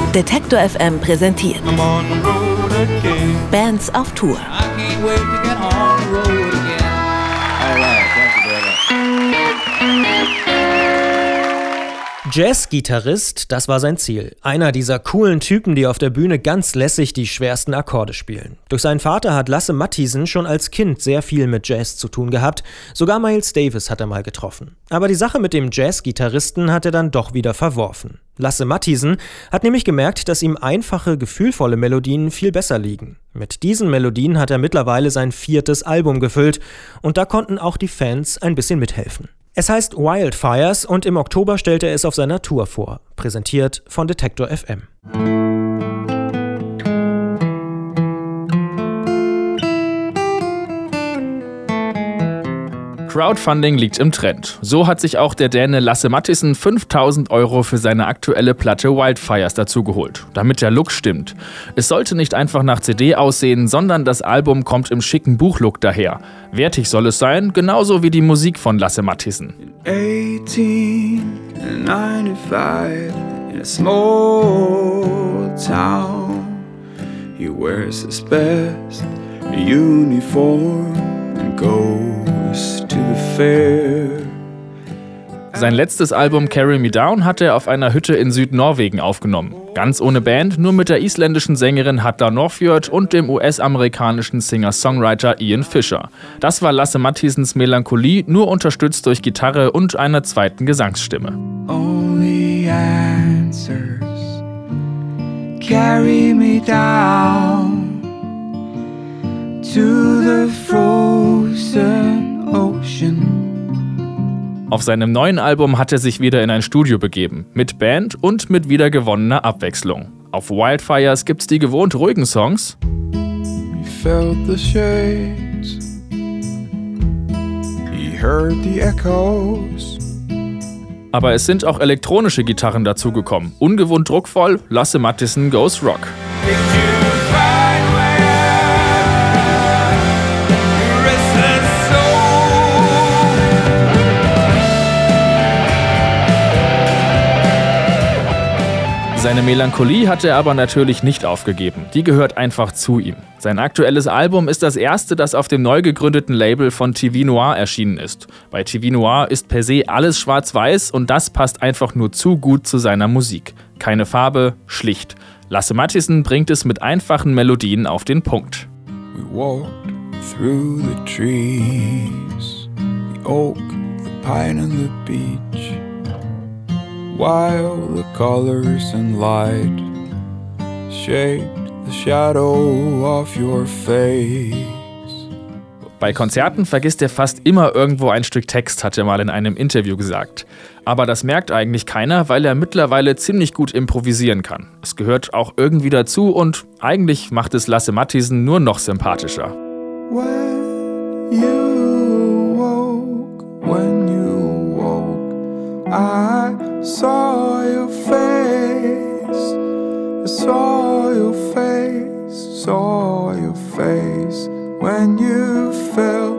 Detektor FM präsentiert Bands auf Tour. Jazz-Gitarrist, das war sein Ziel. Einer dieser coolen Typen, die auf der Bühne ganz lässig die schwersten Akkorde spielen. Durch seinen Vater hat Lasse Matthiesen schon als Kind sehr viel mit Jazz zu tun gehabt. Sogar Miles Davis hat er mal getroffen. Aber die Sache mit dem Jazz-Gitarristen hat er dann doch wieder verworfen. Lasse Matthiesen hat nämlich gemerkt, dass ihm einfache, gefühlvolle Melodien viel besser liegen. Mit diesen Melodien hat er mittlerweile sein 4. Album gefüllt. Und da konnten auch die Fans ein bisschen mithelfen. Es heißt Wildfires und im Oktober stellt er es auf seiner Tour vor. Präsentiert von Detektor FM. Crowdfunding liegt im Trend. So hat sich auch der Däne Lasse Matthiesen 5.000 € für seine aktuelle Platte Wildfires dazugeholt, damit der Look stimmt. Es sollte nicht einfach nach CD aussehen, sondern das Album kommt im schicken Buchlook daher. Wertig soll es sein, genauso wie die Musik von Lasse Matthiesen. 1895 in a small town, he wears his best uniform and goes to the fair. Sein letztes Album Carry Me Down hat er auf einer Hütte in Südnorwegen aufgenommen. Ganz ohne Band, nur mit der isländischen Sängerin Hadda Norfjord und dem US-amerikanischen Singer-Songwriter Ian Fisher. Das war Lasse Matthiesens Melancholie, nur unterstützt durch Gitarre und einer zweiten Gesangsstimme. Only answers carry me down to the frozen ocean. Auf seinem neuen Album hat er sich wieder in ein Studio begeben, mit Band und mit wiedergewonnener Abwechslung. Auf Wildfires gibt's die gewohnt ruhigen Songs. He felt the shades, he heard the echoes. Aber es sind auch elektronische Gitarren dazugekommen. Ungewohnt druckvoll, Lasse Matthiesen goes rock. Seine Melancholie hat er aber natürlich nicht aufgegeben. Die gehört einfach zu ihm. Sein aktuelles Album ist das erste, das auf dem neu gegründeten Label von TV Noir erschienen ist. Bei TV Noir ist per se alles schwarz-weiß und das passt einfach nur zu gut zu seiner Musik. Keine Farbe, schlicht. Lasse Matthiesen bringt es mit einfachen Melodien auf den Punkt. We walked through the trees, the oak, the pine and the beech. While the colors and light shaped the shadow of your face. Bei Konzerten vergisst er fast immer irgendwo ein Stück Text, hat er mal in einem Interview gesagt. Aber das merkt eigentlich keiner, weil er mittlerweile ziemlich gut improvisieren kann. Es gehört auch irgendwie dazu und eigentlich macht es Lasse Matthiesen nur noch sympathischer. When you woke, I saw your face, I saw your face, saw your face when you fell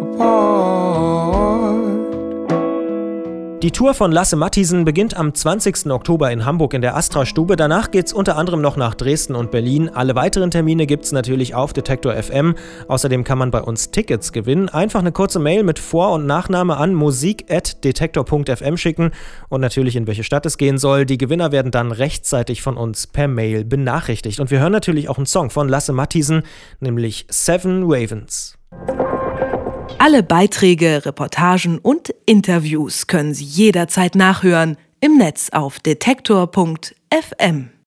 apart. Die Tour von Lasse Matthiesen beginnt am 20. Oktober in Hamburg in der Astra-Stube. Danach geht's unter anderem noch nach Dresden und Berlin. Alle weiteren Termine gibt's natürlich auf Detektor FM. Außerdem kann man bei uns Tickets gewinnen. Einfach eine kurze Mail mit Vor- und Nachname an musik@detektor.fm schicken und natürlich in welche Stadt es gehen soll. Die Gewinner werden dann rechtzeitig von uns per Mail benachrichtigt. Und wir hören natürlich auch einen Song von Lasse Matthiesen, nämlich Seven Ravens. Alle Beiträge, Reportagen und Interviews können Sie jederzeit nachhören im Netz auf detektor.fm.